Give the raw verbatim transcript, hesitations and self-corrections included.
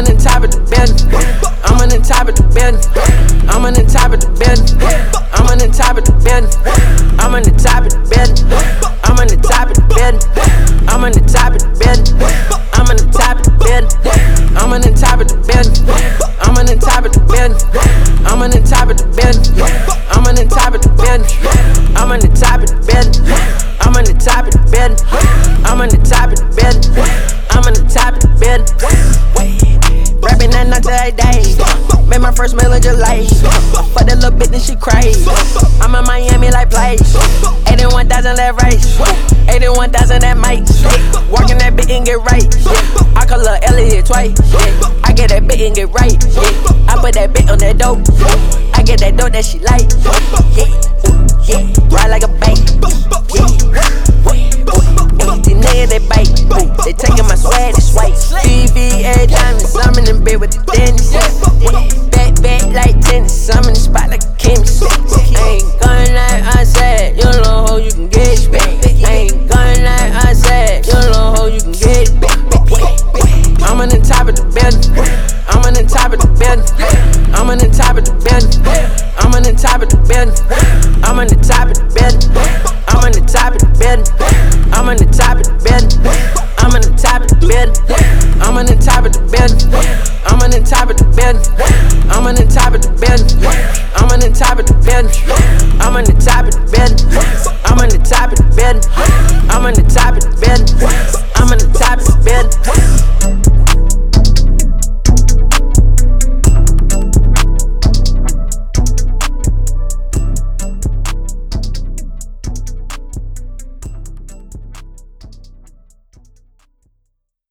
on the top of the bed. I'm on the top of the bed. I'm on the top of the bed. I'm on the top of the bed. I'm on the top of the bed. I'm on the top of the bed. I'm on the top of the bed. I'm on the top of the bed. I'm on the top of the bed. I'm on the top of the bed. I'm on the top of the bed. I'm on the top of the bed. I'm on the top of the bed. I'm on the top of the bed. I'm on the top of the bed. I'm on the top of the bed. Rapping that night every day. Made my first meal in July. Fuck that little bitch, then she crazy. I'm in Miami like place. eighty-one thousand that race. eighty-one thousand that mic. Walking that bitch and get right. I call her Elliot twice. I get that bitch and get right. I put that bitch on that dope. I get that dope that she like. Yeah, yeah. Ride like a bank. These niggas they bite. They taking my swag, they swipe. V V A diamonds, I'm in the bed with the dentist. Back, back like tennis, I'm in the spot like a chemist. I ain't going like I said, you know how you can get it back. I ain't going like I said, you know how you can get it back. I'm on the top of the bed. I'm on the top of the bed. I'm on the top of the bed. I'm on the top of the bed. I'm on the top of the bed. I'm on the top of the bed. I'm on the top of the bed. I'm on the top of the bed. I'm on the top of the bed. I'm on the top of the bed. I'm on the top of the bed. I'm on the top of the bed. I'm on the top of the bed. I'm on the top of the bed. I'm on the top of the bed.